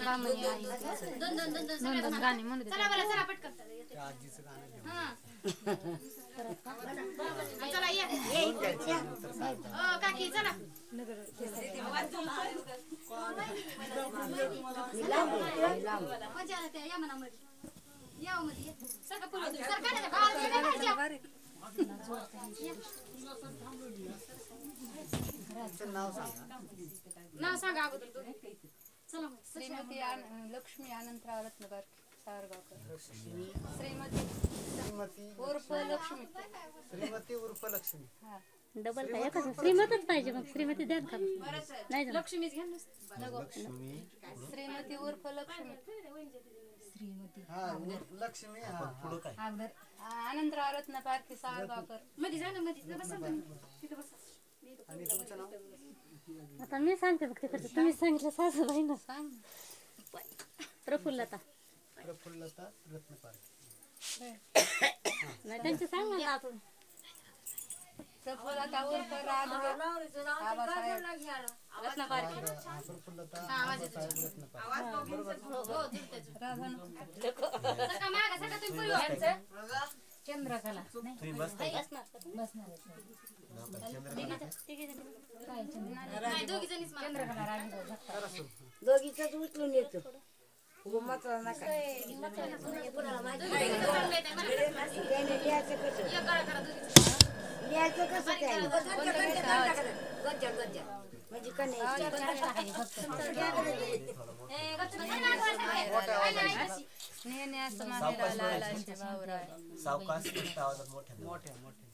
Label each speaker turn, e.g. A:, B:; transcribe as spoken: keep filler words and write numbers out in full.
A: बामणी आई दोन दोन दोन दोन दोन गाणी म्हणू दे. चला बरं चला पटकन त्या आजीचं गाणं हां चला या ओ काकी चला मजा येते या मनामध्ये या मध्ये सरका पुढे सरका नाही बाहेर नाव सांगा नाव सांगा अगोदर तुम्ही चला
B: श्रीमती लक्ष्मी अनंतराव रत्नकर सारगावकर श्रीमती
C: श्रीमती
B: उर्फ लक्ष्मी
C: श्रीमती उर्फ लक्ष्मी
B: हां
D: डबल काय एकच श्रीमतच पाहिजे मग श्रीमती द्या का नाही
A: लक्ष्मीच घ्या ना
C: लक्ष्मी
B: श्रीमती उर्फ लक्ष्मी
A: श्रीमती
C: हा लक्ष्मी हा पुढे काय
B: अनंतराव रत्नपारखी सारगावकर
A: मध्ये जा ना मध्ये बसा तिथे बसा
C: आणि तुमचं नाव
D: आता मी सांगते बघ तिकडे तुम्ही सांगितलं सासूबाई ना
B: सांग
D: प्रफुल्लता
C: प्रफुल्लता रत्नपार
D: नाही त्यांचे सांग ना आपण
B: प्रफुल्लता उर्फ राधा आबासाहेब रत्नपारखी
C: प्रफुल्लता आबासाहेब रत्नपार बरोबर
B: राधा
A: सरका मागा सरका तुम्ही पुढे व्हायचं
D: चंद्रकला
C: तुम्ही बसता
D: बसणार
A: नाही दोघी जणीच
D: चंद्रकला राजी
E: दोघीचाच उचलून येतो उमाचा नका त्याने लिहायचं कसं लिहायचं कसं त्याने गंजर गंजर म्हणजे कन्या
B: नेण्यास माहेराला आलाचे भाऊराय
F: सावकाश आवाजात मोठ्या
C: मोठ्या मोठ्या